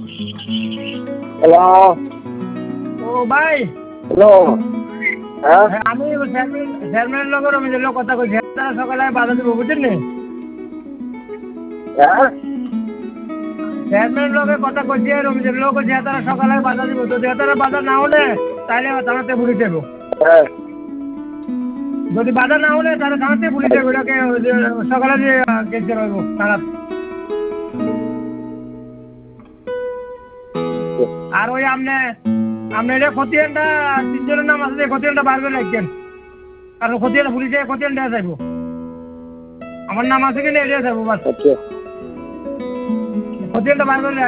Hello. ও ভাই, hello. হ্যাঁ আমি চেয়ারম্যানের লগে রমেশের লগে কথা কইছি, তারা সকালে বাধা দিব বুঝছেন নি? হ্যাঁ চেয়ারম্যানের লগে কথা কইছি, রমেশের লগে কইছি, তারা সকালে বাধা দিব। তো তারা বাধা না হলে তাহলে থানাতে পুলিশ দেব। হ্যাঁ যদি বাধা না হলে তাহলে থানাতে পুলিশ দেবো। এটাকে সকালে যে কেস করবো থানা। আর ওই আপনি এটা খতিয়ানটা 3 জনের নাম আছে, খতিয়ানটা বার করে রাখছেন। কারণ খতিয়ান পুলিশে খতিয়ান দেওয়া যাইব। আমার নাম আছে কিনা এটা যাবো বাস। আচ্ছা খতিয়ানটা বার করে